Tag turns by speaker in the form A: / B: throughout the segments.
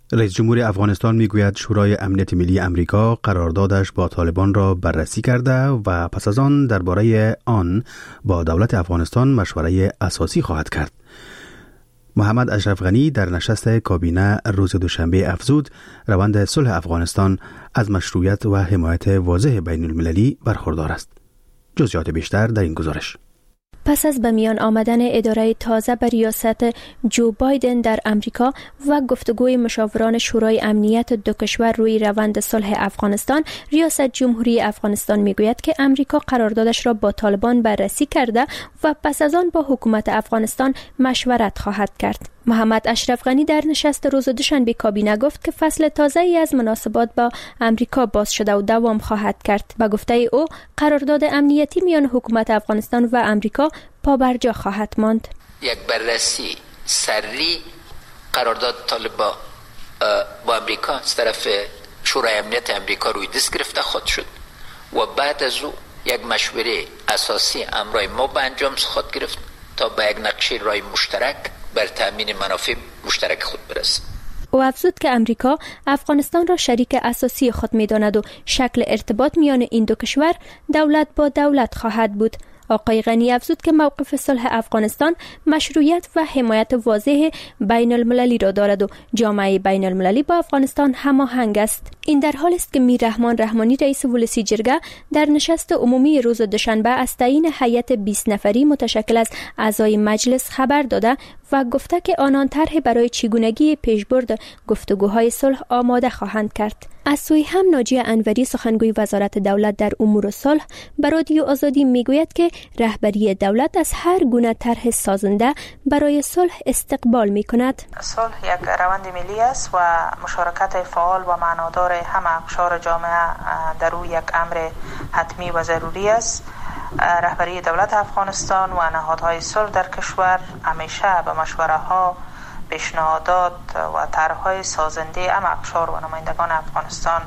A: رئیس جمهور افغانستان میگوید شورای امنیت ملی امریکا قراردادش با طالبان را بررسی کرده و پس از آن درباره آن با دولت افغانستان مشوره اساسی خواهد کرد. محمد اشرف غنی در نشست کابینه روز دوشنبه افزود روند صلح افغانستان از مشروعیت و حمایت واضح بین المللی برخوردار است. جزئیات بیشتر در این گزارش.
B: پس از به میان آمدن اداره تازه به ریاست جو بایدن در امریکا و گفتگوی مشاوران شورای امنیت دو کشور روی روند صلح افغانستان، ریاست جمهوری افغانستان میگوید که امریکا قراردادش را با طالبان بررسی کرده و پس از آن با حکومت افغانستان مشورت خواهد کرد. محمد اشرف غنی در نشست روز دوشنبه کابینه گفت که فصل تازه‌ای از مناسبات با امریکا باز شده و دوام خواهد کرد. به گفته او، قرارداد امنیتی میان حکومت افغانستان و امریکا پابرجا خواهد ماند.
C: یک بررسی سری قرارداد طالب با امریکا از طرف شورای امنیت امریکا روی دست گرفته خود شد و بعد از او یک مشوره اساسی امرای ما به انجام خود گرفت تا به یک نقشه رای مشترک بر تامین منافع مشترک خود برسد.
B: او افزود که امریکا افغانستان را شریک اساسی خود می‌داند و شکل ارتباط میان این دو کشور دولت با دولت خواهد بود. آقای غنی افزود که موقف صلح افغانستان مشروعیت و حمایت واضح بین المللی را دارد و جامعه بین المللی با افغانستان هماهنگ است. این در حالی است که میر رحمان رحمانی رئیس ولسی جرگه در نشست عمومی روز دوشنبه از تعیین هیئت 20 نفری متشکل از اعضای مجلس خبر داده و گفته که آنان طرح برای چگونگی پیشبرد گفتگوهای صلح آماده خواهند کرد. از سوی هم ناجیه انوری سخنگوی وزارت دولت در امور صلح به رادیو آزادی میگوید که رهبری دولت از هر گونه طرح سازنده برای صلح استقبال میکند.
D: صلح یک روند ملی است و مشارکت فعال و معنادار همه اقشار جامعه در او یک امر حتمی و ضروری است. رهبری دولت افغانستان و نهادهای صلح در کشور همیشه به مشوره‌ها، پیشنهادات و طرح‌های سازنده اقشار و نمایندگان افغانستان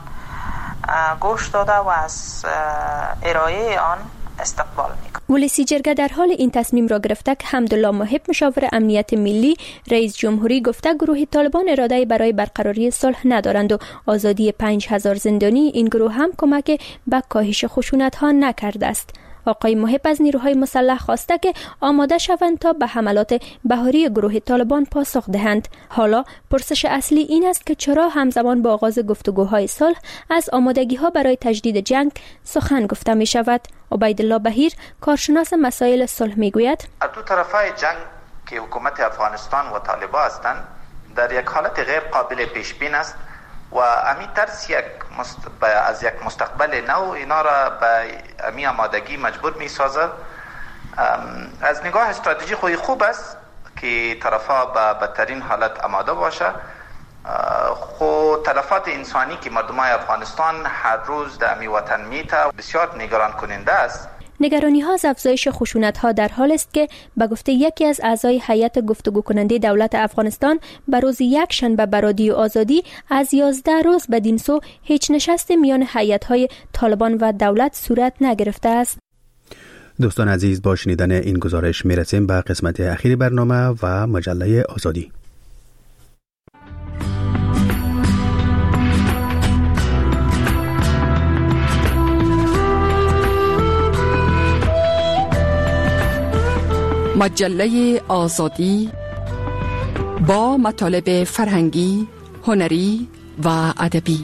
D: گوش داده و از ارائه آن استقبال می‌کند.
B: ولسی جرگه در حال این تصمیم را گرفته که حمدالله محب مشاور امنیت ملی رئیس جمهوری گفته گروه طالبان اراده برای برقراری صلح ندارند و آزادی 5000 زندانی این گروه هم کمک به کاهش خشونت‌ها نکرده است. آقای محب از نیروهای مسلح خواسته که آماده شوند تا به حملات بهاری گروه طالبان پاسخ دهند. حالا پرسش اصلی این است که چرا همزمان با آغاز گفتگوهای صلح از آمادگی‌ها برای تجدید جنگ سخن گفته می شود. عبیدالله بهیر کارشناس مسائل صلح می گوید
E: دو طرفای جنگ که حکومت افغانستان و طالبان هستند در یک حالت غیر قابل پیش بین است و امی ترس از یک مستقبل نو اینا را به امی آمادگی مجبور می سازد. از نگاه استراتژی خوب است که طرفا به بدترین حالت آماده باشه. خود تلفات انسانی که مردمای افغانستان هر روز در امی وطن میته بسیار نگران کننده است.
B: نگرانی‌ها از افزایش خشونت‌ها در حال است که به گفته یکی از اعضای هیئت گفتگو کننده دولت افغانستان به روز یکشنبه به رادیو آزادی از 11 روز بدین سو هیچ نشست میان هیئت‌های طالبان و دولت صورت نگرفته است.
A: دوستان عزیز، با شنیدن این گزارش میرسیم به قسمت اخیر برنامه و مجله آزادی.
F: مجله آزادی با مطالب فرهنگی، هنری و ادبی.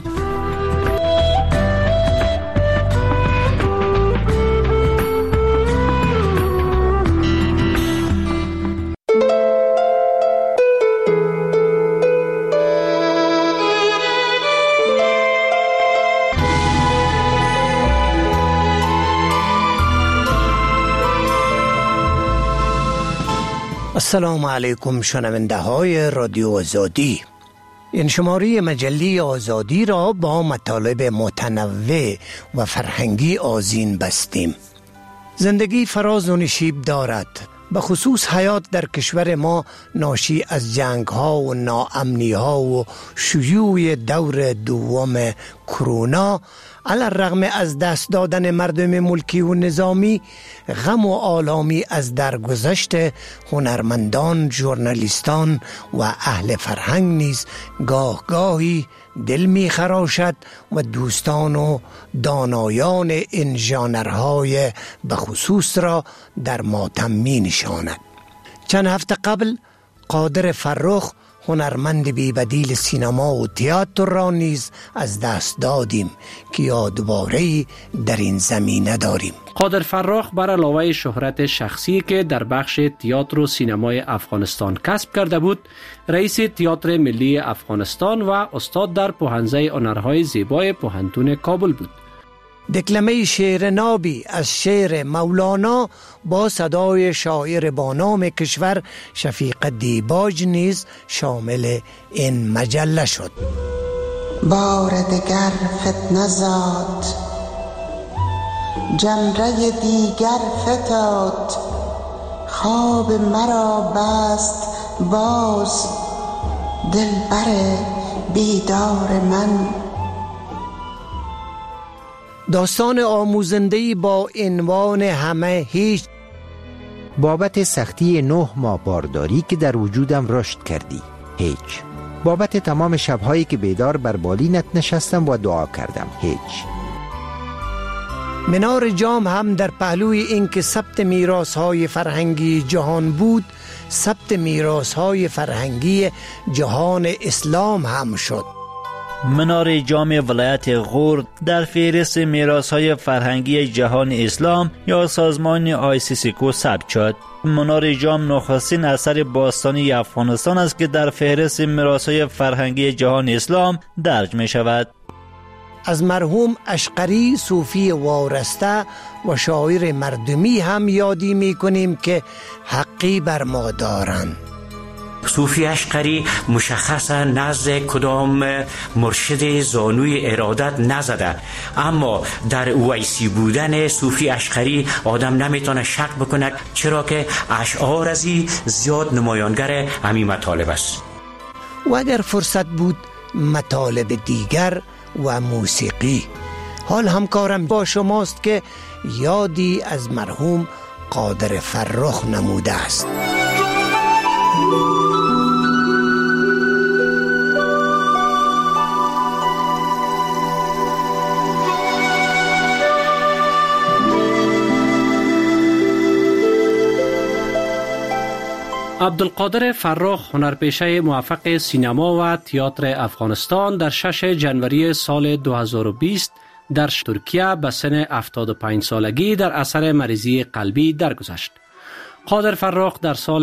G: السلام علیکم شنونده های رادیو آزادی. این شماره مجله آزادی را با مطالب متنوع و فرهنگی آذین بستیم. زندگی فراز و نشیب دارد به خصوص حیات در کشور ما ناشی از جنگ ها و ناامنی ها و شیوع دور دوم کرونا، علی الرغم از دست دادن مردم ملکی و نظامی، غم و آلامی از درگذشت هنرمندان، ژورنالیستان و اهل فرهنگ نیز گاه گاهی دل می خراشد و دوستان و دانایان این ژانرهای بخصوص را در ماتم می نشاند. چند هفته قبل قادر فرخ، هنرمند بی بدیل سینما و تئاتر را نیز از دست دادیم که یادواره‌ای در این زمینه داریم.
H: قادر فرخ بر علاوه شهرت شخصی که در بخش تئاتر و سینمای افغانستان کسب کرده بود، رئیس تئاتر ملی افغانستان و استاد در پوهنځی هنرهای زیبای پوهنتون کابل بود.
G: دکلمه شعر نابی از شعر مولانا با صدای شاعر با نام کشور شفیق دیباج نیز شامل این مجله شد.
I: بار دگر فتنه زاد، جمره دیگر فتاد، خواب مرا بست باز دلبر بیدار من.
G: داستان آموزنده‌ای با عنوان همه هیچ.
J: بابت سختی 9 ماه بارداری که در وجودم رشد کردی، هیچ. بابت تمام شبهایی که بیدار بر بالینت نشستم و دعا کردم، هیچ.
G: منار جام هم در پهلوی اینکه ثبت میراث‌های فرهنگی جهان بود، ثبت میراث‌های فرهنگی جهان اسلام هم شد.
K: منار جام ولایت غور در فهرست میراث‌های فرهنگی جهان اسلام یا سازمان ICCCO ثبت شد. منار جام نخستین اثر باستانی افغانستان است که در فهرست میراث‌های فرهنگی جهان اسلام درج می شود.
G: از مرحوم اشقری صوفی وارسته و شاعر مردمی هم یادی می کنیم که حقی بر ما دارند.
L: صوفی اشقری مشخصا نزد کدام مرشد زانوی ارادت نزده، اما در اویسی بودن صوفی اشقری آدم نمیتونه شک بکنه، چرا که اشعار ازی زیاد نمایانگر همین مطالب است.
G: و اگر فرصت بود مطالب دیگر و موسیقی. حال همکارم با شماست که یادی از مرحوم قادر فرخ نموده است.
H: عبدالقادر فرخ هنرپیشه موفق سینما و تئاتر افغانستان در 6 جنوری سال 2020 در ترکیه به سن 75 سالگی در اثر مریضی قلبی درگذشت. قادر فرخ در سال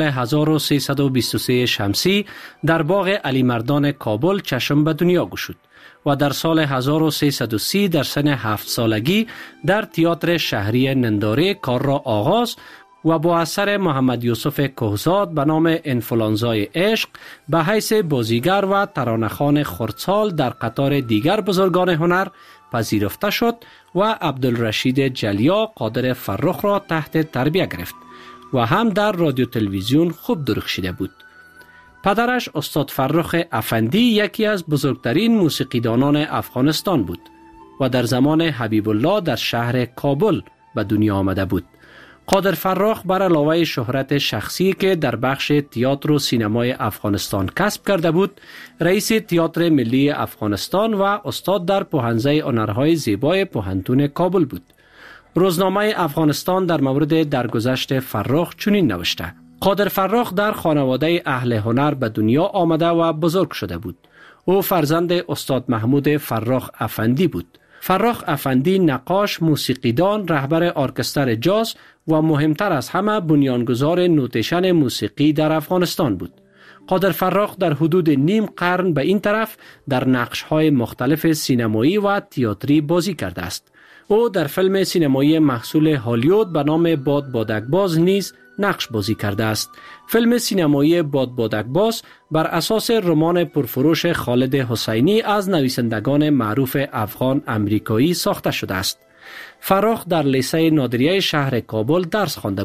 H: 1323 شمسی در باغ علی مردان کابل چشم به دنیا گشود و در سال 1330 در سن 7 سالگی در تئاتر شهری ننداره کار را آغاز و با اثر محمد یوسف کهزاد به نام انفلانزای عشق به حیث بازیگر و ترانه‌خوان خردسال در قطار دیگر بزرگان هنر پذیرفته شد و عبدالرشید جلیا قادر فرخ را تحت تربیت گرفت و هم در رادیو تلویزیون خوب درخشیده بود. پدرش استاد فرخ افندی یکی از بزرگترین موسیقیدانان افغانستان بود و در زمان حبیب الله در شهر کابل به دنیا آمده بود. قادر فرخ بر علاوه شهرت شخصی که در بخش تئاتر و سینمای افغانستان کسب کرده بود، رئیس تئاتر ملی افغانستان و استاد در پوهنځی هنرهای زیبای پوهنتون کابل بود. روزنامه افغانستان در مورد درگذشت فرخ چنین نوشته: قادر فرخ در خانواده اهل هنر به دنیا آمده و بزرگ شده بود. او فرزند استاد محمود فرخ افندی بود. فرخ افندی نقاش، موسیقیدان، رهبر ارکستر جاز و مهمتر از همه بنیانگذار نوتیشن موسیقی در افغانستان بود. قادر فرخ در حدود نیم قرن به این طرف در نقش‌های مختلف سینمایی و تئاتری بازی کرده است. او در فیلم سینمایی محصول هالیوود به نام باد بادکباز نیز نقش بازی کرده است. فیلم سینمایی باد بادکباز بر اساس رمان پرفروش خالد حسینی از نویسندگان معروف افغان امریکایی ساخته شده است. فرخ در لیسه نادریه شهر کابل درس خوانده بود.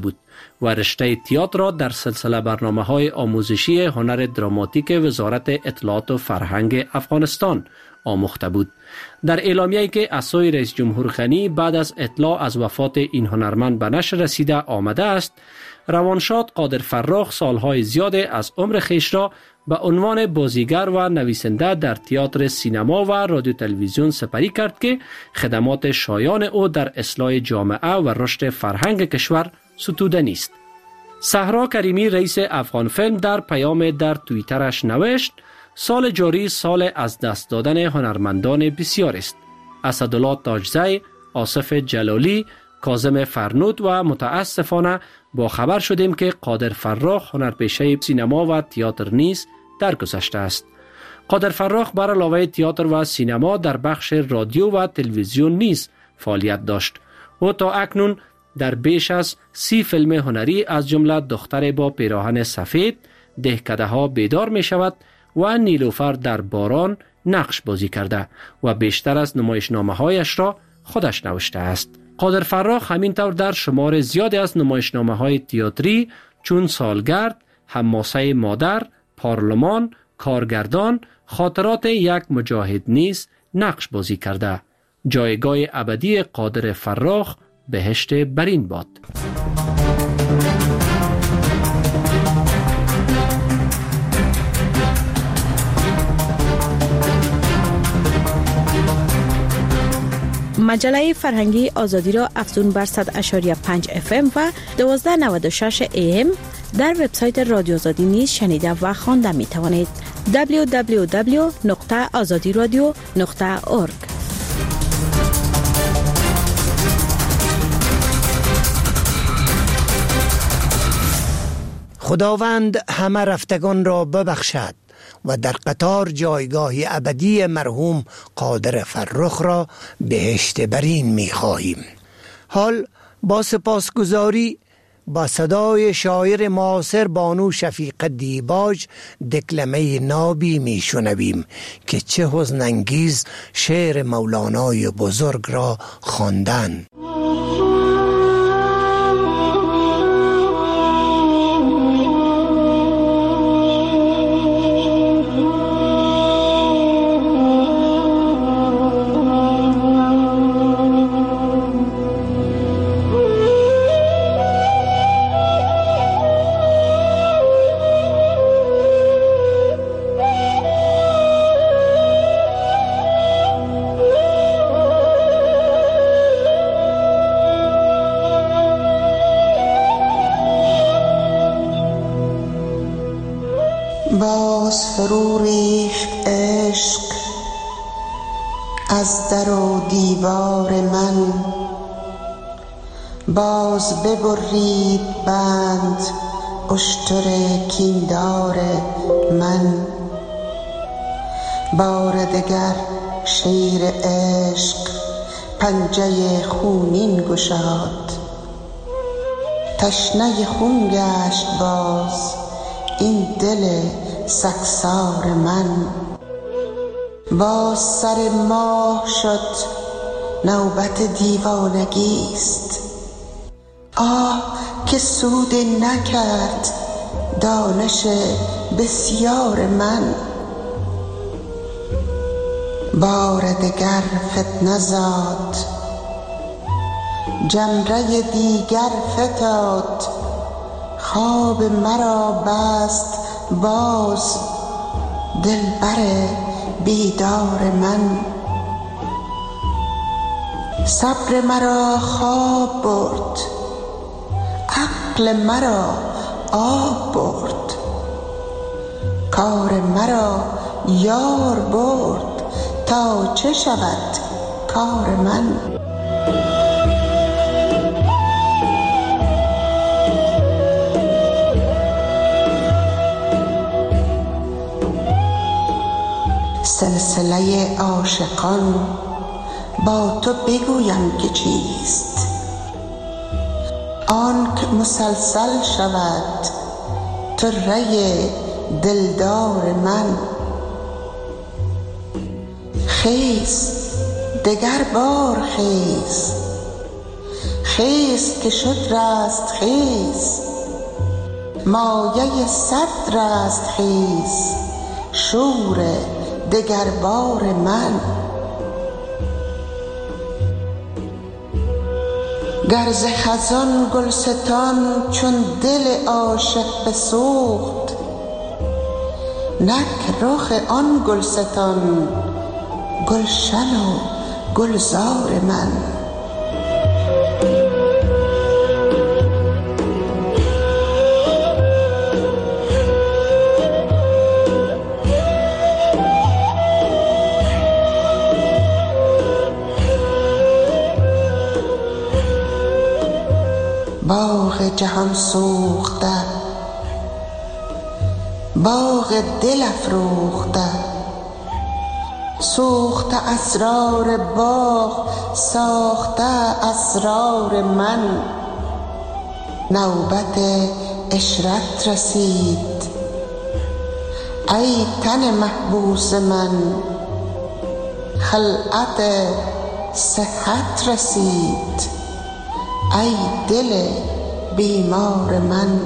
H: و رشته تئاتر را در سلسله برنامه‌های آموزشی هنر دراماتیک وزارت اطلاعات و فرهنگ افغانستان آموخته بود. در اعلامیه‌ای که از سوی رئیس جمهور غنی بعد از اطلاع از وفات این هنرمند به نشر رسیده آمده است، روانشاد قادر فراخ سالهای زیاد از عمر خیش را به عنوان بازیگر و نویسنده در تئاتر، سینما و رادیو تلویزیون سپری کرد که خدمات شایان او در اصلاح جامعه و رشد فرهنگ کشور ستوده نیست. صحرا کریمی رئیس افغان فیلم در پیام در توییترش نوشت: سال جاری سال از دست دادن هنرمندان بسیار است. اسدالله تاجزی، آصف جلالی، کاظم فرنود و متاسفانه با خبر شدیم که قادر فراخ هنرپیشه سینما و تئاتر نیز درگذشته است. قادر فراخ بر علاوه تئاتر و سینما در بخش رادیو و تلویزیون نیز فعالیت داشت. او تا اکنون در بیش از 30 فیلم هنری از جمله دختر با پیراهن سفید، دهکده ها بیدار می شود و نیلوفر در باران نقش بازی کرده و بیشتر از نمایشنامه‌هایش را خودش نوشته است. قادر فراخ همینطور در شمار زیادی از نمایشنامه‌های تئاتری چون سالگرد، حماسه مادر، پارلمان، کارگردان، خاطرات یک مجاهد نیز نقش بازی کرده. جایگاه ابدی قادر فراخ بهشت برین باد.
M: مجله فرهنگی آزادی را افزون بر 100.5 FM و 1296 AM در وبسایت رادیو آزادی نیز شنیده و خوانده می توانید. www.azadiradio.org.
G: خداوند همه رفتگان را ببخشد و در قطار جایگاه ابدی مرحوم قادر فرخ را بهشت برین می خواهیم. حال با سپاسگزاری با صدای شاعر معاصر بانو شفیق دیباج دکلمه نابی می شنویم که چه حزن انگیز شعر مولانای بزرگ را خواندند.
I: باز فرو ریخت عشق از در و دیوار من، باز ببرید بند اشتر کیندار من. بار دگر شیر عشق پنجه خونین گشاد، تشنه خون گشت باز این دل سگسار من. باز سر ماه شد نوبت دیوانگیست، آه که سود نکرد دانش بسیار من. بار دگر فتنه زاد جمره دیگر فتاد، خواب مرا بست باز دلبر بیدار من. صبر مرا خواب برد، عقل مرا آب برد، کار مرا یار برد، تا چه شود کار من. سلسله عاشقان با تو بگویم که چیست، آنک مسلسل شود طره دلدار من. خیز دگر بار خیز، خیز که شد رستخیز، مایه صد رستخیز، شور دگربار من. گر ز خزان گلستان چون دل عاشق بسوخت، نک رخ آن گلستان گلشن و گلزار من. باغ جهان سوخته، باغ دل افروخته، سوخته اسرار باغ، ساخته اسرار من. نوبت عشرت رسید ای تن محبوس من، خلعت صحت رسید ای دل بیمار من.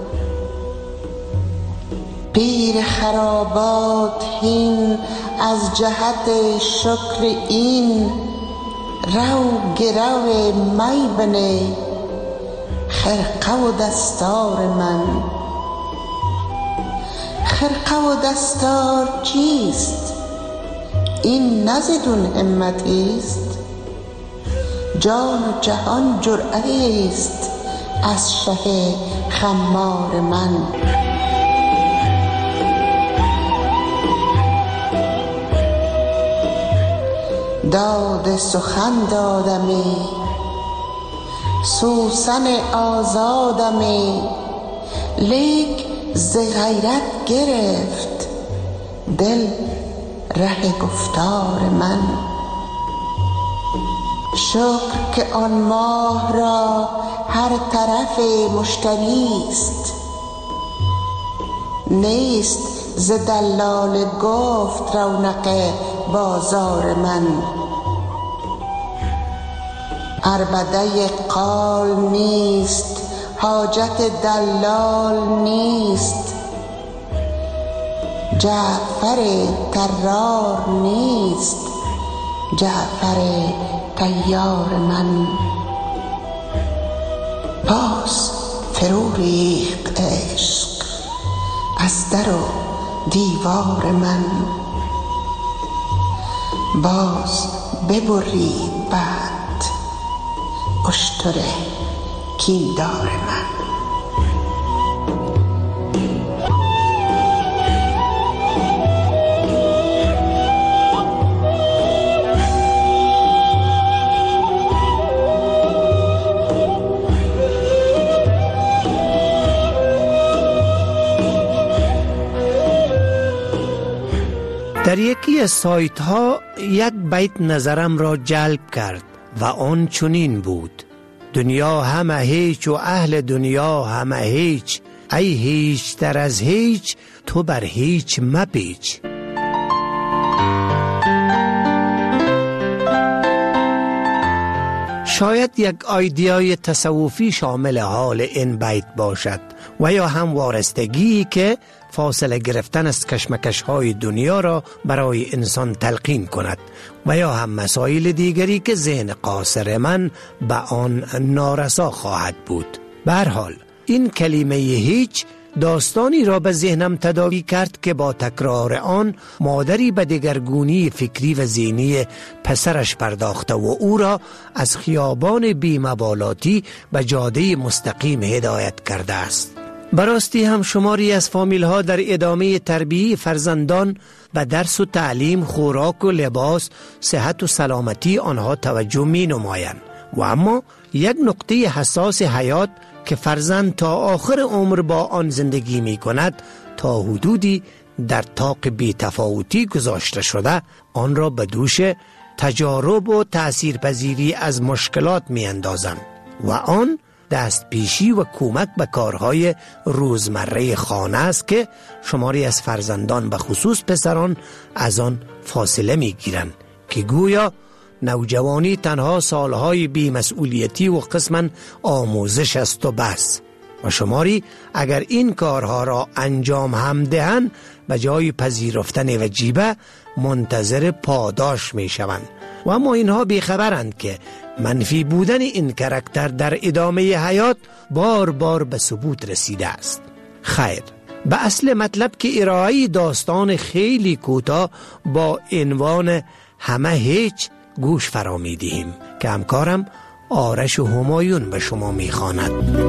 I: پیر خرابات هین از جهت شکر این، رو گرو می بنه خرقه و دستار من. خرقه و دستار چیست؟ این نزدون همتیست، جان و جهان جرعه است از شه خمار من. داد سخن دادمی، سوسن آزادمی، لیک ز غیرت گرفت دل ره گفتار من. شکر که آن ماه را هر طرف مشتریست، نیست ز دلال گفت رونق بازار من. عربده قال نیست، حاجت دلال نیست، جعفر طرار نیست، جعفر طیار من. باز فرو ریخت عشق از در و دیوار من، باز ببرید بعد اشتر کیندار من.
G: در یکی از سایت ها یک بیت نظرم را جلب کرد و آن چنین بود: دنیا همه هیچ و اهل دنیا همه هیچ، ای هیچ تر از هیچ تو بر هیچ مپیچ. شاید یک ایده‌ای تصوفی شامل حال این بیت باشد و یا هم وارستگی که فاصله گرفتن از کشمکش‌های دنیا را برای انسان تلقین کند و یا هم مسائل دیگری که ذهن قاصر من به آن نارسا خواهد بود. به هر حال این کلمه هیچ داستانی را به ذهنم تداعی کرد که با تکرار آن مادری به دگرگونی فکری و ذهنی پسرش پرداخته و او را از خیابان بی‌مبالاتی به جاده مستقیم هدایت کرده است. براستی هم شماری از فامیل ها در ادامه تربیت فرزندان به درس و تعلیم، خوراک و لباس، صحت و سلامتی آنها توجه می نمایند و اما یک نقطه حساس حیات که فرزند تا آخر عمر با آن زندگی می کند تا حدودی در طاق بی‌تفاوتی گذاشته شده آن را به دوش تجارب و تأثیرپذیری از مشکلات می اندازند و آن دست پیشی و کمک به کارهای روزمره خانه است که شماری از فرزندان به خصوص پسران از آن فاصله می گیرند که گویا نوجوانی تنها سالهای بی‌مسئولیتی و قسماً آموزش است و بس. و شماری اگر این کارها را انجام هم دهند به جای پذیرفتن وجیبه منتظر پاداش می شوند. و اما اینها بیخبرند که منفی بودن این کاراکتر در ادامه حیات بار بار به ثبوت رسیده است. خیر، به اصل مطلب که ارائه داستان خیلی کوتاه با عنوان همه هیچ گوش فرا می دهیم که همکارم آرش همایون به شما می خواند.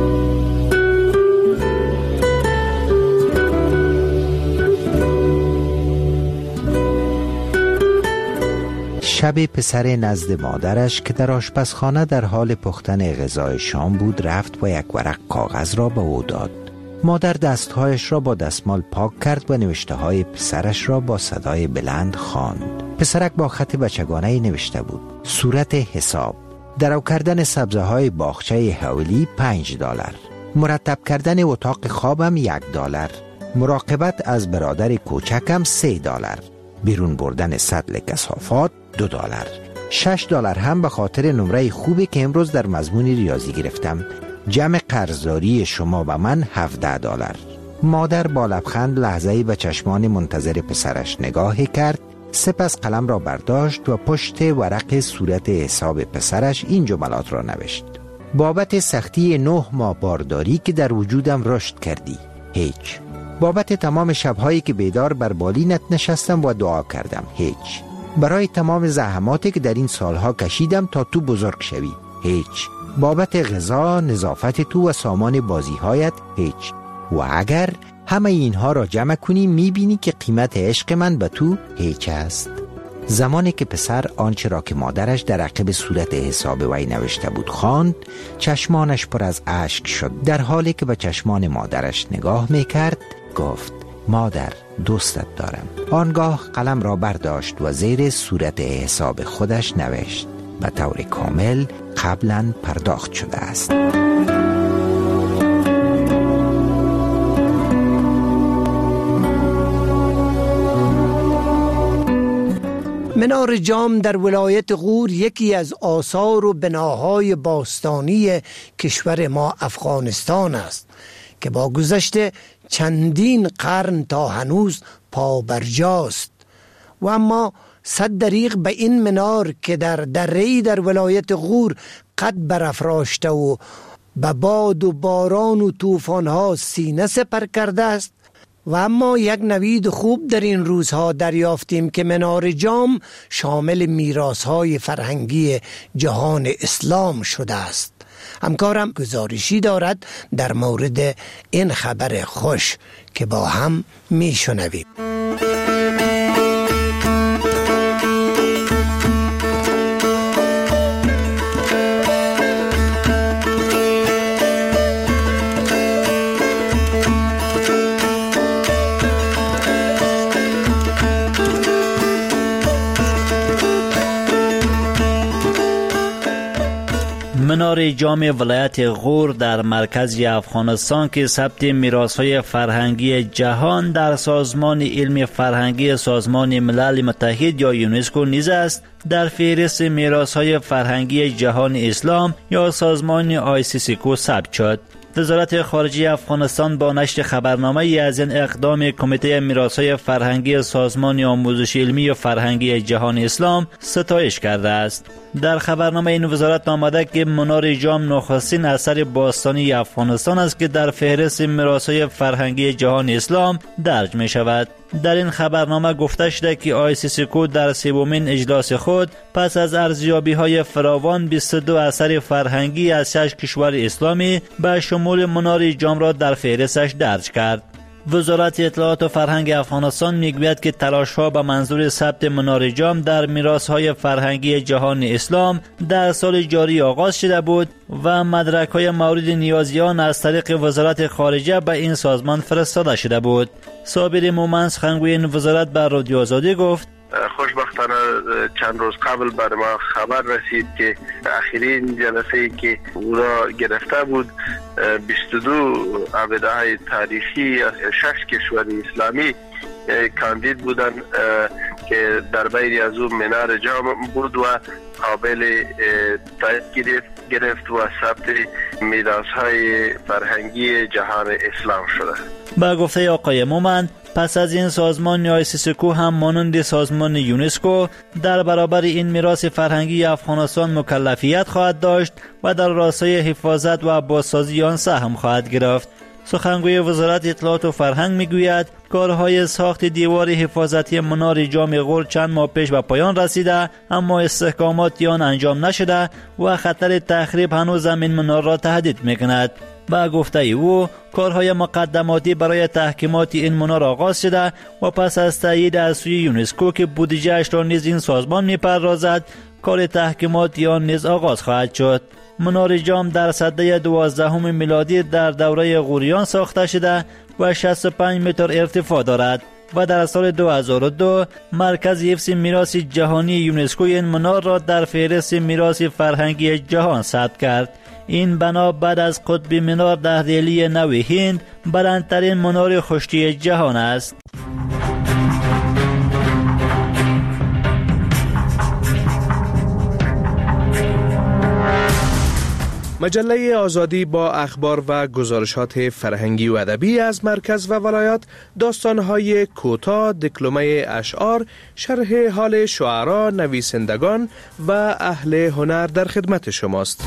J: شب پسر نزد مادرش که در آشپزخانه در حال پختن غذای شام بود رفت و یک ورق کاغذ را به او داد. مادر دستهایش را با دستمال پاک کرد و نوشته های پسرش را با صدای بلند خواند. پسرک با خط بچگانه نوشته بود: صورت حساب، درو کردن سبزه های باغچه حولی $5، مرتب کردن اتاق خوابم $1، مراقبت از برادر کوچکم $3، بیرون بردن سطل کثافات $2، $6 هم به خاطر نمره خوبی که امروز در مضمون ریاضی گرفتم. جمع قرضداری شما و من $17. مادر با لبخند لحظه‌ای به چشمان منتظر پسرش نگاهی کرد، سپس قلم را برداشت و پشت ورق صورت حساب پسرش این جملات را نوشت: بابت سختی 9 ماه بارداری که در وجودم رشد کردی، هیچ. بابت تمام شبهایی که بیدار بر بالینت نشستم و دعا کردم، هیچ. برای تمام زحماتی که در این سالها کشیدم تا تو بزرگ شوی، هیچ. بابت غذا، نظافت تو و سامان بازیهایت، هیچ. و اگر همه اینها را جمع کنی میبینی که قیمت عشق من به تو هیچ است. زمانی که پسر آنچه را که مادرش در عقب صورت حساب وی نوشته بود خواند، چشمانش پر از اشک شد. در حالی که به چشمان مادرش نگاه میکرد گفت: مادر، دوستت دارم. آنگاه قلم را برداشت و زیر صورت حساب خودش نوشت: به طور کامل قبلا پرداخت شده است.
G: منار جام در ولایت غور یکی از آثار و بناهای باستانی کشور ما افغانستان است که با گذشت چندین قرن تا هنوز پابرجاست. و اما 100 دریغ به این منار که در دره‌ای در ولایت غور قد برافراشته و به باد و باران و طوفان‌ها سینه سپر کرده است. و اما یک نوید خوب در این روزها دریافتیم که منار جام شامل میراث‌های فرهنگی جهان اسلام شده است. همکارم گزارشی دارد در مورد این خبر خوش که با هم میشنویم.
K: منار جام ولایت غور در مرکز افغانستان که ثبت میراث‌های فرهنگی جهان در سازمان علم فرهنگی سازمان ملل متحد یا یونسکو نیز است، در فهرست میراث‌های فرهنگی جهان اسلام یا سازمان ICCCO ثبت شد. وزارت خارجه افغانستان با نشر خبرنامه از این اقدام کمیته میراث‌های فرهنگی سازمان آموزش علمی و فرهنگی جهان اسلام ستایش کرده است. در خبرنامه این وزارت آمده که منار جام نخستین اثر باستانی افغانستان است که در فهرست میراث‌های فرهنگی جهان اسلام درج می شود. در این خبرنامه گفته شده که ICCCO در سومین اجلاس خود پس از ارزیابی‌های فراوان 22 اثر فرهنگی از 6 کشور اسلامی به شمول منار جام را در فهرستش درج کرد. وزارت اطلاعات و فرهنگ افغانستان میگوید که تلاش‌ها به منظور ثبت منار جام در میراث‌های فرهنگی جهان اسلام در سال جاری آغاز شده بود و مدرک‌های مورد نیازی آن از طریق وزارت خارجه به این سازمان فرستاده شده بود. صابر مومن سخنگوی این وزارت به رادیو آزادی گفت:
N: خوشبختانه چند روز قبل بر ما خبر رسید که اخرین جلسه‌ای که او را گرفته بود 22 ابداهای تاریخی از 6 کشور اسلامی کاندید بودند که در بین از اون منار جام بود و قابل تایید گرفت و ثبت میراث‌های فرهنگی جهان اسلام شده.
K: با گفته آقای مومند، پس از این سازمان آیسیسکو هم مانند سازمان یونسکو در برابر این میراث فرهنگی افغانستان مکلفیت خواهد داشت و در راستای حفاظت و بازسازی آن سهم خواهد گرفت. سخنگوی وزارت اطلاعات و فرهنگ میگوید کارهای ساخت دیوار حفاظتی منار جام غور چند ماه پیش به پایان رسیده، اما استحکامات آن انجام نشده و خطر تخریب هنوز این منار را تهدید میکند. با گفته او کارهای مقدماتی برای تحکیمات این منار آغاز شده و پس از تایید از سوی یونسکو که بودجه‌اش را نیز این سازمان میپردازد، کار تحکیمات آن نیز آغاز خواهد شد. منار جام در سده 12 میلادی در دوره غوریان ساخته شده و 65 متر ارتفاع دارد و در سال 2002 مرکز حفظ میراث جهانی یونسکو این منار را در فهرست میراث فرهنگی جهان ثبت کرد. این بنا بعد از قطب منار در دهلی نو هند بلندترین منار خشکی جهان است.
O: مجله آزادی با اخبار و گزارشات فرهنگی و ادبی از مرکز و ولایات، داستان‌های کوتاه، دکلمه اشعار، شرح حال شعرا، نویسندگان و اهل هنر در خدمت شماست.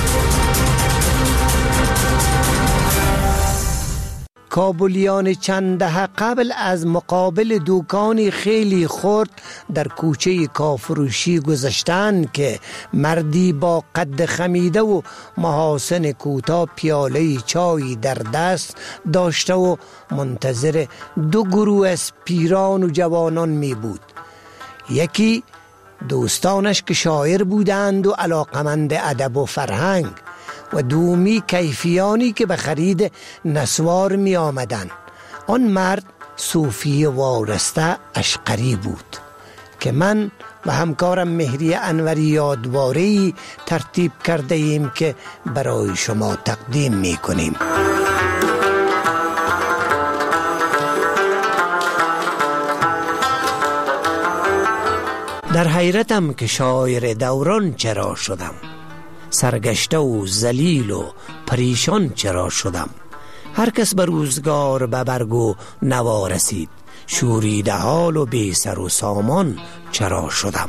G: کابلیان چند دهه قبل از مقابل دوکانی خیلی خرد در کوچه کافروشی گذشتند که مردی با قد خمیده و محاسن کوتاه پیاله چای در دست داشته و منتظر دو گروه از پیران و جوانان می بود. یکی دوستانش که شاعر بودند و علاقمند ادب و فرهنگ، و دومی کیفیانی که به خرید نسوار می آمدن. آن مرد صوفی وارسته اشقری بود که من و همکارم مهری انوری یادواره‌ای ترتیب کرده ایم که برای شما تقدیم می کنیم. در حیرتم که شاعر دوران چرا شدم، سرگشته و ذلیل و پریشان چرا شدم. هر کس به روزگار به برگ و نوا رسید، شوریده حال و بی سر و سامان چرا شدم.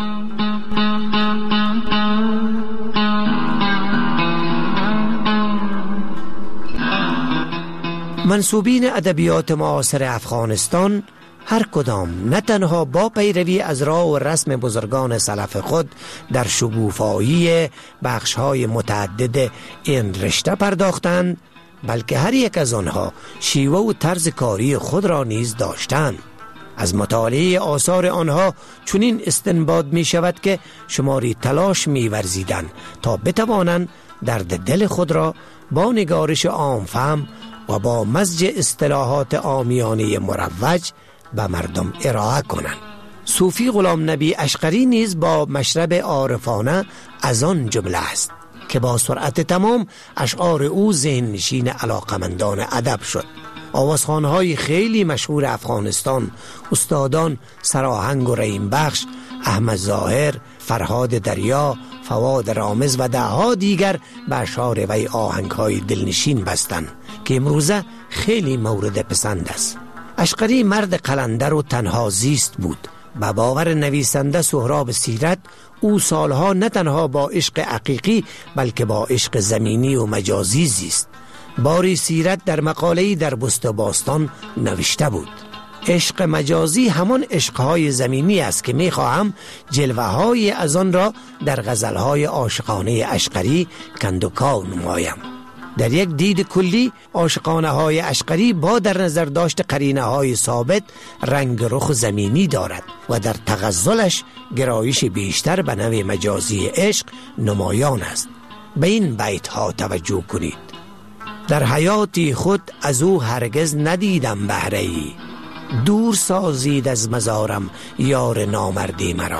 G: منسوبین ادبیات معاصر افغانستان هر کدام نه تنها با پیروی از راه و رسم بزرگان سلف خود در شگوفایی بخش‌های متعدد این رشته پرداختند، بلکه هر یک از آنها شیوه و طرز کاری خود را نیز داشتند. از مطالعه آثار آنها چنین استنباط می شود که شماری تلاش می ورزیدند تا بتوانند درد دل خود را با نگارش عام‌فهم و با مزج اصطلاحات عامیانه مروج به مردم ارائه کنند. صوفی غلام نبی اشقری نیز با مشرب عارفانه از آن جمله است که با سرعت تمام اشعار او ذهن نشین علاقمندان ادب شد. آوازخوان‌های خیلی مشهور افغانستان، استادان سراهنگ و رحیم بخش، احمد ظاهر، فرهاد دریا، فواد رامز و ده‌ها دیگر به اشعار وی آهنگ‌های دلنشین بستند که امروزه خیلی مورد پسند است. اشقری مرد قلندر و تنها زیست بود. به باور نویسنده سهراب سیرت، او سالها نه تنها با عشق حقیقی بلکه با عشق زمینی و مجازی زیست. باری سیرت در مقاله‌ای در بست و باستان نوشته بود: عشق مجازی همان عشقهای زمینی است که می‌خواهم جلوه‌های از آن را در غزل‌های عاشقانه اشقری کندوکاو نمایم. در یک دید کلی عاشقانه های اشقری با در نظر داشت قرینه های ثابت رنگ رخ زمینی دارد و در تغزلش گرایش بیشتر به نوع مجازی عشق نمایان است. به این بیت ها توجه کنید: در حیاتی خود از او هرگز ندیدم بهره‌ای، دور سازید از مزارم یار نامردی مرا.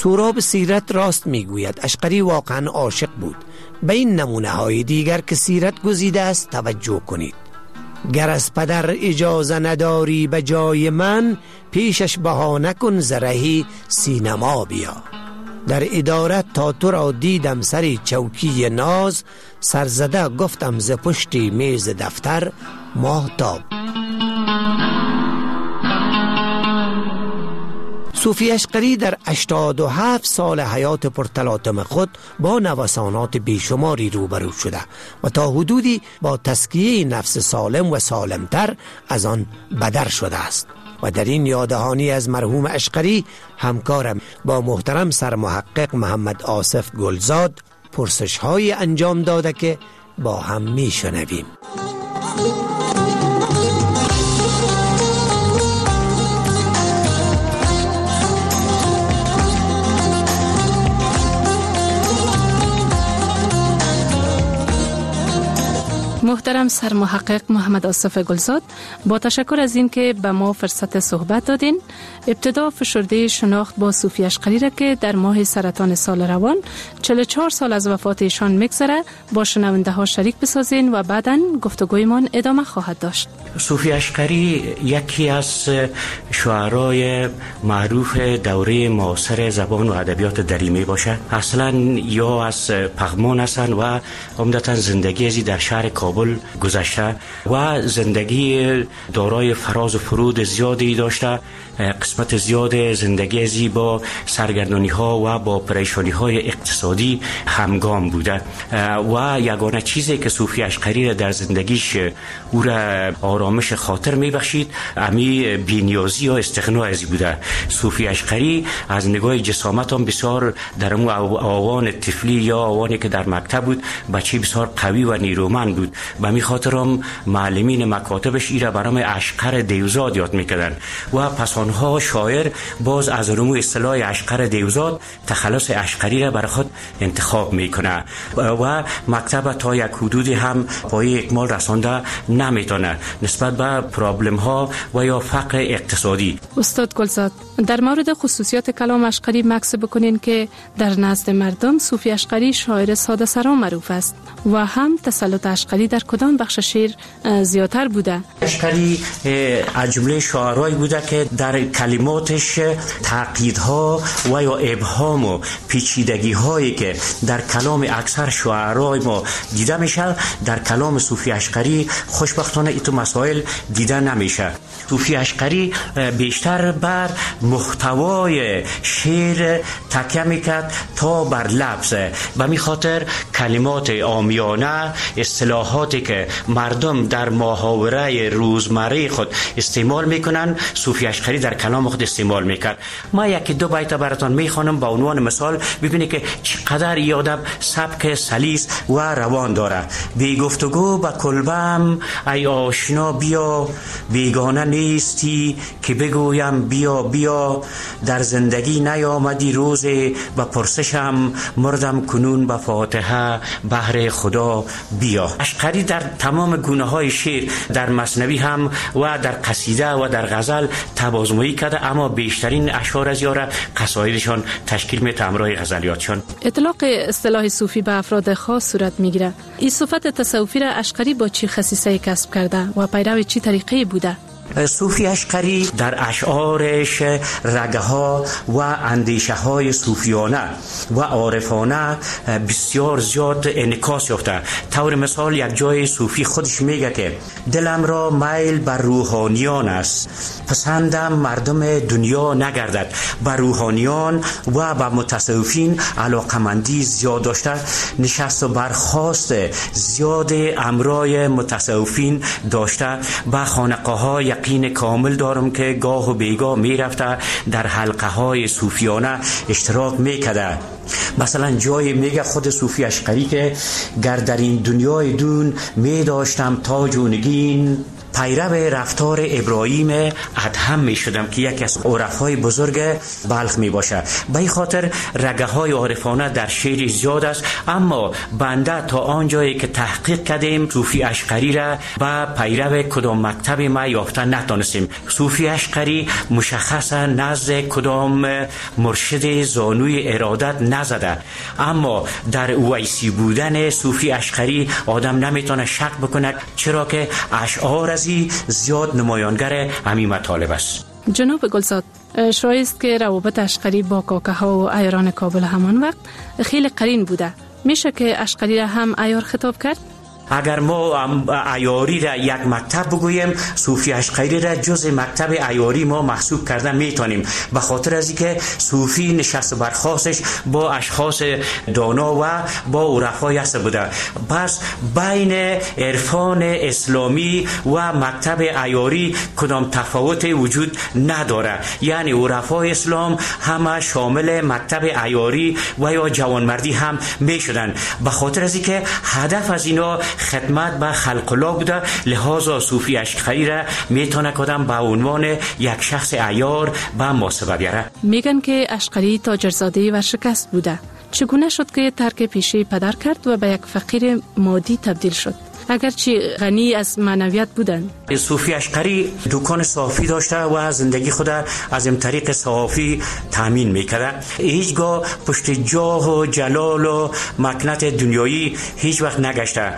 G: سهراب سیرت راست میگوید، اشقری واقعا عاشق بود. به این نمونه های دیگر که سیرت گزیده است توجه کنید. گر از پدر اجازه نداری به جای من، پیشش بهانه کن زرهی سینما بیا. در ادارت تا تو را دیدم سری چوکی ناز، سرزده گفتم ز پشتی میز دفتر ماهتاب. صوفی اشقری در 87 سال حیات پرتلاطم خود با نوسانات بیشماری روبرو شده و تا حدودی با تزکیه نفس سالم و سالمتر از آن بدر شده است. و در این یادهانی از مرحوم اشقری همکارم با محترم سرمحقق محمد آصف گلزاد پرسش های انجام داده که با هم می شنویم.
P: محترم سرمحقق محمد آصف گلزاد، با تشکر از این که به ما فرصت صحبت دادین. ابتدا فشرده شناخت با صوفی اشقری را که در ماه سرطان سال روان 44 سال از وفات ایشان میگذره با شنونده ها شریک بسازین و بعداً گفتگویمان ادامه خواهد داشت.
L: صوفی اشقری یکی از شاعرای معروف دوره معاصر زبان و ادبیات دریمه باشه. اصلا یا از پغمان هستند و عمدتا زندگی ازی در شهر کابل گذشته و زندگی دارای فراز و فرود زیادی داشته. قسمت زیاد زندگی ازی با سرگردانی ها و با پریشانی های اقتصادی همگام بوده و یگانه چیزی که صوفی اشقری در زندگیش او را آرامش خاطر میبخشید امی بی‌نیازی یا استغنا ازی بوده. صوفی اشقری از نگاه جسامت هم بسیار در اون آوان طفلی یا آوانی که در مکتب بود بچه بسیار قوی و نیرومند بود. به می خاطر هم معلمین مکاتبش ایره برام اشقر دیوزاد یاد میکردن و پس آنها شاعر باز از رمو اصطلاح اشقر دیوزاد تخلص اشقری را بر خود انتخاب میکنه و مکتب تا یک حدودی هم پای اکمال رسانده نمیتونه نسبت به پرابلم ها و یا فقر اقتصادی.
P: استاد گلزاد، در مورد خصوصیات کلام اشقری مکس بکنین که در نزد مردم صوفی اشقری شاعر ساده سرا معروف است و هم تسلط اشقری در کدام بخش شعر زیادتر بوده؟
L: اشقری از جمله شاعرایی بوده که در کلماتش تعقیدها و یا ابهام و پیچیدگی هایی که در کلام اکثر شاعرای ما دیده میشه در کلام صوفی اشقری خوشبختانه ایتو مسائل دیده نمیشه. صوفی اشقری بیشتر بر محتوای شعر تکیه میکرد تا بر لفظ. به می خاطر کلمات عامیانه، اصطلاحاتی که مردم در محاوره روزمره خود استعمال میکنن صوفی اشقری در کلام خود استعمال میکرد. ما یکی دو بیت براتون میخوانم با عنوان مثال ببینید که چقدر این آدم سبک سلیس و روان داره. بی گفتگو با کلبم ای آشنا بیا، بیگانه نیستی که بگویم بیا بیا، در زندگی نیامدی روزی و پرسشم مردم کنون به فاتحه بهر خدا بیا. اشقری در تمام گونه های شعر در مثنوی هم و در قصیده و در غزل تبازمایی کرده، اما بیشترین اشعار از یاره قصایدشان تشکیل میده همراه غزلیاتشان.
P: اطلاق اصطلاح صوفی به افراد خاص صورت میگیره. این صفت تصوفی را اشقری با چی خصیصه کسب کرده و پیرو چی طریقه بوده؟
L: صوفی اشقری در اشعارش رگه ها و اندیشه های صوفیانه و عارفانه بسیار زیاد انعکاس یافته. طور مثال یک جای صوفی خودش میگه که دلم را میل بر روحانیان است، پسندم مردم دنیا نگردد. بر روحانیان و بر متصوفین علاقمندی زیاد داشته، نشست و برخاست زیاد امرای متصوفین داشته. با خانقاه های یقین کامل دارم که گاه و بیگاه می رفته در حلقه های صوفیانه اشتراک می کده. مثلا جای میگه خود صوفی اشقری که گر در این دنیای دون می داشتم تاج و نگین، پیرو رفتار ابراهیم ادهم می شدم که یکی از عرفای بزرگ بلخ می باشه. به این خاطر رگه های عارفانه در شعر زیاد است، اما بنده تا آنجایی که تحقیق کردیم صوفی اشقری را به پیرو کدام مکتب ما یافته نتانستیم. صوفی اشقری مشخص نزد کدام مرشد زانوی ارادت نزده، اما در اویسی بودن صوفی اشقری آدم نمیتونه شک بکنه، چرا که اشعار ازی زیاد نمایانگر همین مطالب است.
P: جناب گلزاد، شایست که روابط اشقری با کاکه ها و عیاران کابل همان وقت خیلی قرین بوده، میشه که اشقری را هم عیار خطاب کرد؟
L: اگر ما عیاری را یک مکتب بگوییم، صوفی اشقری را جز مکتب عیاری ما محسوب کردن میتونیم، به خاطر از اینکه صوفی نشست برخاستش با اشخاص دانا و با عرفای است بوده. پس بین عرفان اسلامی و مکتب عیاری کدام تفاوت وجود نداره، یعنی عرفای اسلام همه شامل مکتب عیاری و یا جوانمردی هم میشدن. به خاطر از اینکه هدف از اینا خدمت به خلق الله بوده، لحاظا صوفی اشقری را میتونه کدام به عنوان یک شخص عیار به محاسبه بیاره.
P: میگن که اشقری تاجرزاده و شکست بوده، چگونه شد که ترک پیشه پدر کرد و به یک فقیر مادی تبدیل شد، اگرچه غنی از معنویت بودن؟
L: صوفی اشقری دکان صافی داشته و زندگی خود از این طریق صافی تامین میکرده. هیچگاه پشت جاه و جلال و مکنت دنیایی هیچ وقت نگشته.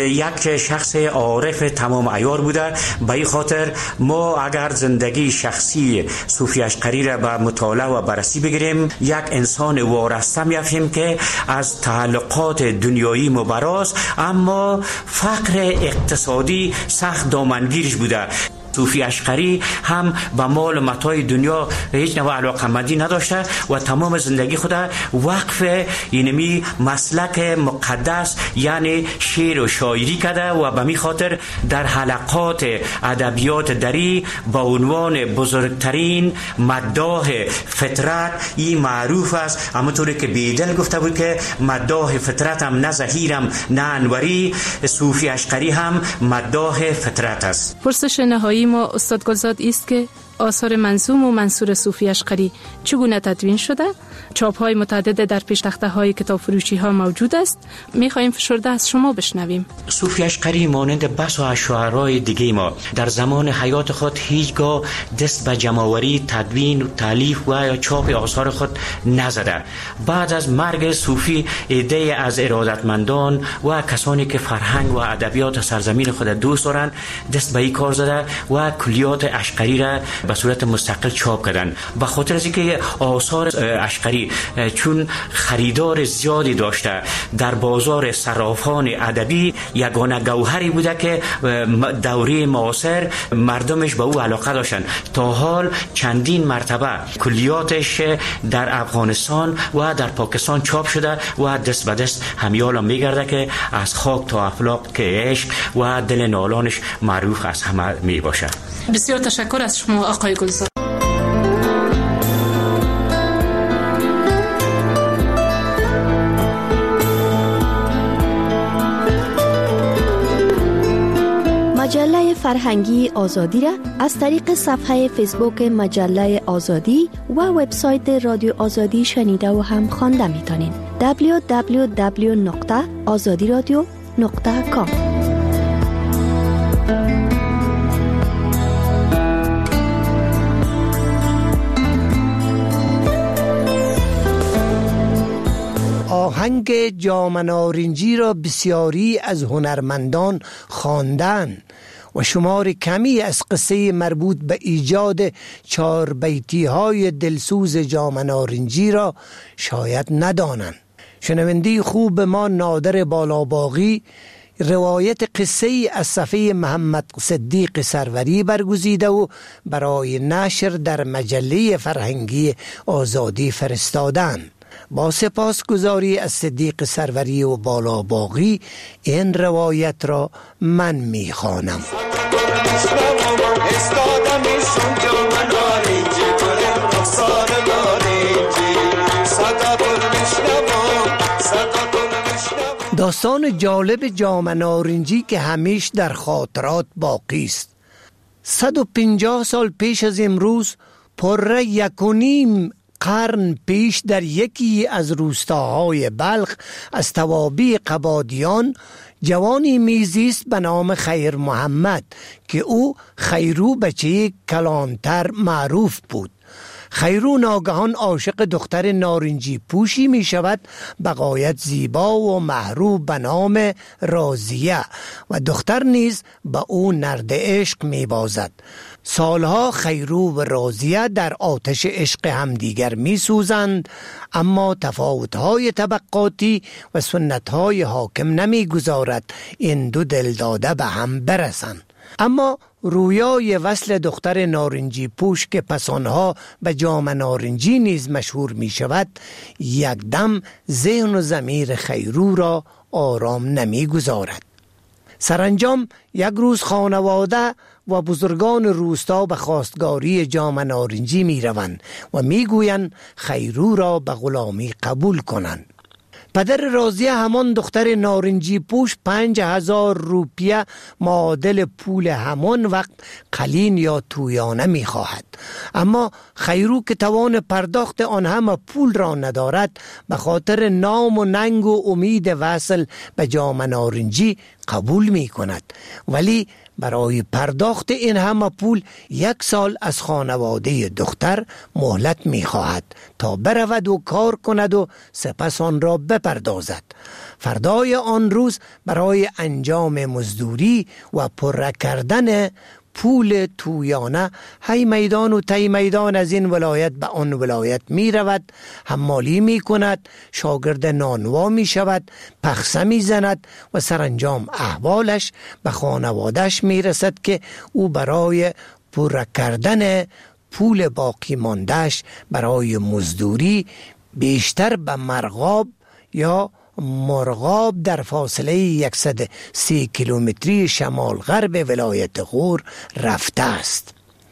L: یک شخص عارف تمام عیار بوده. به این خاطر ما اگر زندگی شخصی صوفی اشقری را به مطالعه و بررسی بگیریم، یک انسان وارسته می‌افهمیم که از تعلقات دنیایی مبراز، اما فقر اقتصادی سخت دامنگیرش بوده. صوفی اشقری هم به مال و متاع دنیا هیچ نوع علاقه‌مندی نداشته و تمام زندگی خود وقف اینمی مسلک مقدس یعنی شعر و شاعری کرده و به می خاطر در حلقات ادبیات دری با عنوان بزرگترین مداح فطرت این معروف است. همونطوری که بیدل گفته بود که مداح فطرتم نه زهیرم نه انوری، صوفی اشقری هم مداح فطرت است.
P: پرسش نهایی ما استاد گلزاد است که آثار منظوم و منثور صوفی اشقری چگونه تدوین شده؟ چاپ‌های متعدد در پیشتخته‌های کتاب فروشی ها موجود است. می‌خواهیم فشرده از شما بشنویم.
L: صوفی اشقری مانند بسا شاعرای دیگه ما در زمان حیات خود هیچگاه دست به جمع‌آوری، تدوین، تالیف و یا چاپ آثار خود نزده. بعد از مرگ صوفی ایده از ارادتمندان و کسانی که فرهنگ و ادبیات سرزمین خود دوست دارند دست به این کار زده و کلیات اشقری را به صورت مستقل چاپ کردن. به خاطر از اینکه آثار اشقری چون خریدار زیادی داشته، در بازار صرافان ادبی یگانه گوهری بوده که دوره معاصر مردمش به او علاقه داشتن. تا حال چندین مرتبه کلیاتش در افغانستان و در پاکستان چاپ شده و دست به دست همیالا میگرده که از خاک تا افلاک که عشق و دل نالانش معروف از همه می باشه.
P: بسیار تشکر از شما آقای گلزاد.
B: مجله فرهنگی آزادی را از طریق صفحه فیسبوک مجله آزادی و وبسایت رادیو آزادی شنیده و هم خوانده میتونین. www.azadiradio.com
G: آهنگ جام نارنجی را بسیاری از هنرمندان خواندند و شمار کمی از قصه مربوط به ایجاد 4 بیتی های دلسوز جام نارنجی را شاید ندانند. شنونده خوب ما نادر بالاباغی روایت قصه ای از صفحه محمد صدیق سروری برگزیده و برای نشر در مجله فرهنگی آزادی فرستادند. با سپاسگزاری از صدیق سروری و بالاباغی این روایت را من میخوانم. داستان جالب جام نارنجی که همیش در خاطرات باقی است. 150 سال پیش از امروز، پره 1.5 قرن پیش، در یکی از روستاهای بلخ از توابع قبادیان جوانی میزیست به نام خیر محمد که او خیرو بچه کلانتر معروف بود. خیرو ناگهان عاشق دختر نارنجی پوشی می شود بغایت زیبا و محروب به نام رازیه و دختر نیز به او نرد عشق می بازد. سالها خیرو و رازیه در آتش عشق همدیگر می سوزند، اما تفاوت‌های طبقاتی و سنت‌های حاکم نمی گذارد این دو دلداده به هم برسند. اما رویای وصل دختر نارنجی پوش که پسانها به جام نارنجی نیز مشهور می شود، یک دم ذهن و ضمیر خیرو را آرام نمی گذارد. سرانجام یک روز خانواده و بزرگان روستا به خواستگاری جام نارنجی می روند و می گویند خیرو را به غلامی قبول کنند. پدر رازیه همان دختر نارنجی پوش 5,000 روپیه معادل پول همان وقت قلین یا تویانه می خواهد، اما خیرو که توان پرداخت آن همه پول را ندارد، به خاطر نام و ننگ و امید وصل به جام نارنجی قبول می کند، ولی برای پرداخت این همه پول 1 سال از خانواده دختر مهلت می خواهد تا برود و کار کند و سپس آن را بپردازد. فردای آن روز برای انجام مزدوری و پره کردن پول تویانه هی میدان و تی میدان از این ولایت به آن ولایت می رود، حمالی می کند، شاگرد نانوا می شود، پخسه می زند و سرانجام احوالش به خانوادش می رسد که او برای پره کردن پول باقی ماندهش برای مزدوری بیشتر به مرغاب یا مرغاب در فاصله 130 کیلومتری شمال غرب ولایت غور رفته است.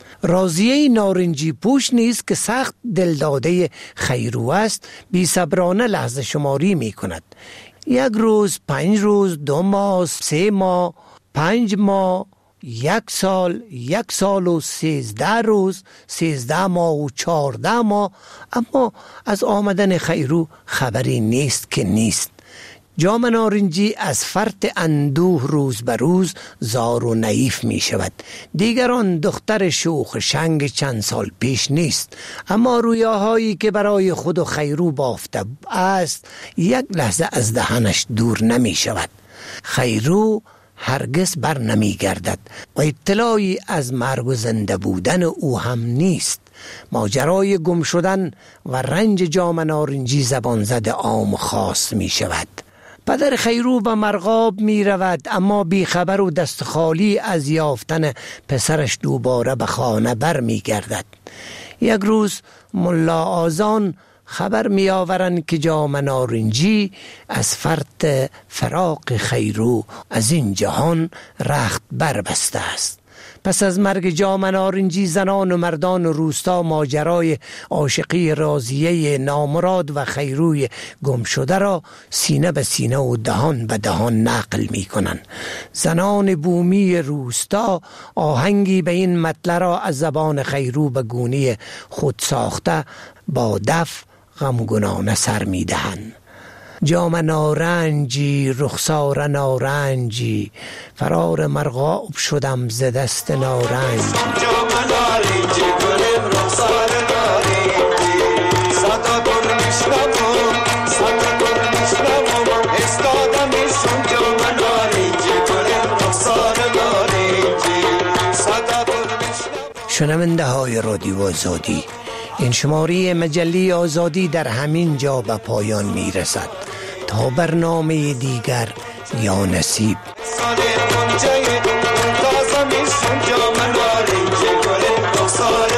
G: رازیه نارنجی پوش نیز که سخت دلداده خیرو است، بی صبرانه لحظه شماری می کند. 1 روز، 5 روز، 2 ماه، 3 ماه، 5 ماه، 1 سال، 1 سال و 13 روز، 13 ماه و 14 ماه، اما از آمدن خیرو خبری نیست که نیست. جام نارنجی از فرط اندوه روز به روز زار و نحیف می شود. دیگران دختر شوخ شنگ چند سال پیش نیست، اما رویاهایی که برای خود و خیرو بافته است 1 لحظه از دهنش دور نمی شود. خیرو هرگز بر نمی گردد و اطلاعی از مرگ و زنده بودن او هم نیست. ماجرای گم شدن و رنج جام نارنجی زبان زده عام خاص می شود. پدر خیرو به مرغاب می رود، اما بی خبر و دست خالی از یافتن پسرش دوباره به خانه بر می گردد. 1 روز ملا آذان خبر می آورند که جام نارنجی از فرط فراق خیرو از این جهان رخت بربسته است. پس از مرگ جام نارنجی زنان و مردان روستا ماجرای عاشقی رازیه نامراد و خیروی گم شده را سینه به سینه و دهان به دهان نقل می کنند. زنان بومی روستا آهنگی به این مطلع را از زبان خیرو به گونه خود ساخته با دف غمگنانه سر می دهند. جام نارنجی، رخسار نارنجی، فرار مرغاب شدم ز دست نارنجی. جام نارنجی گلم رخسار نارنجی، صدا گل میشنوم، صدا گل میشنوم، استادم ایشون جام نارنجی گلم رخسار نارنجی، صدا گل میشنوم. شنونده های رادیو آزادی، این شماره مجله آزادی در همین جا به پایان می رسد. تا برنامه دیگر یا نصیب. سال کنجه تازه می سنجا من نارنجی گل رخسار